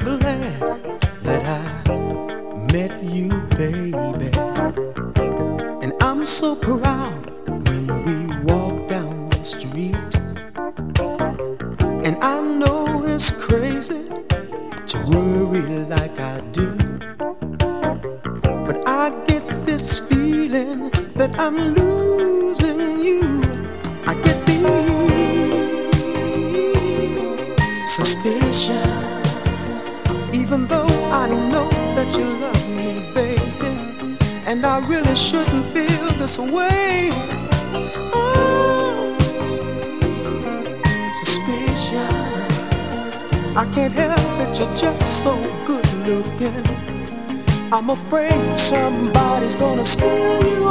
glad that I met you, baby. And I'm so proud when we walk down the street. And I know it's crazy to worry like I do, but I get this feeling that I'm losing you. I get these suspicions, even though I know that you love me, baby, and I really shouldn't feel this way. Oh, suspicions, I can't help it, you're just so good looking. I'm afraid somebody's gonna steal you.